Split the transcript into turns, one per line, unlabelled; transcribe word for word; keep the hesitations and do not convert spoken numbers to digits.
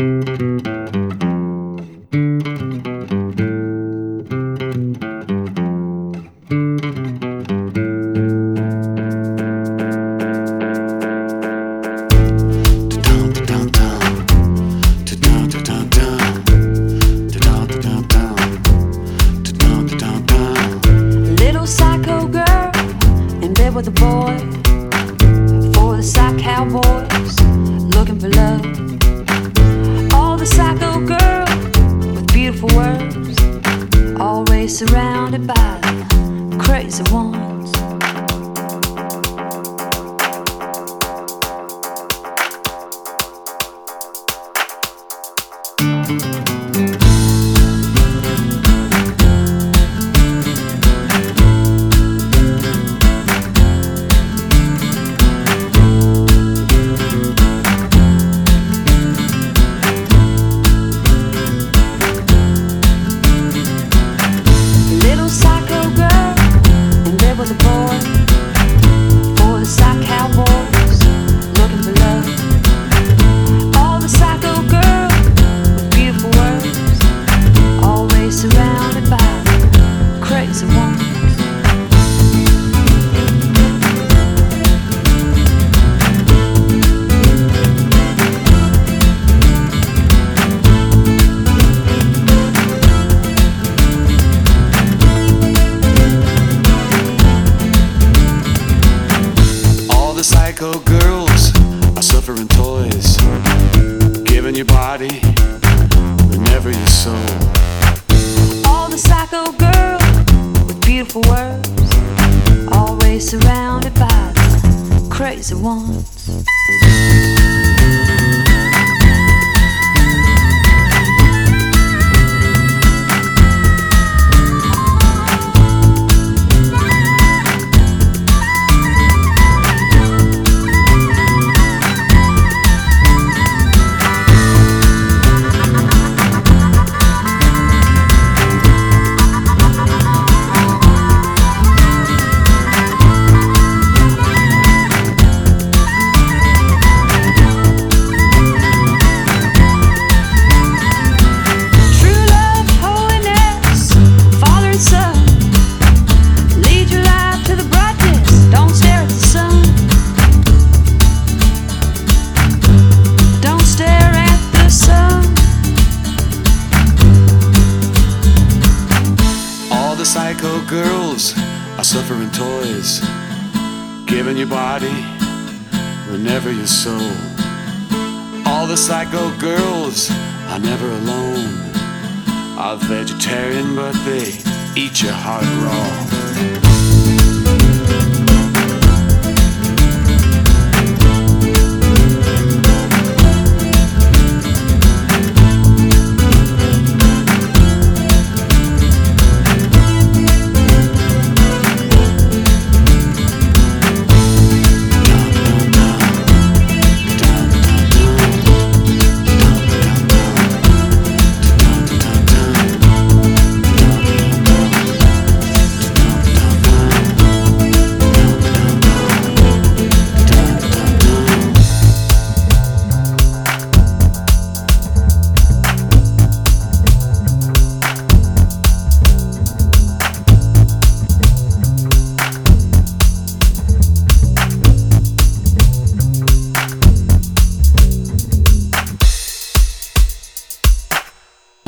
Little psycho girl in bed with a boy, for the psych cowboys looking for love. All the psycho girl with beautiful words, always surrounded by the crazy ones. With a boy, for the psych cowboys looking for love. All the psycho girls with beautiful words, always surrounded by crazy ones.
Psycho girls are suffering toys, giving your body but never your soul.
All the psycho girls with beautiful words, always surrounded by the crazy ones.
The psycho girls are suffering toys, giving your body but never your soul. All the psycho girls are never alone, are vegetarian but they eat your heart raw.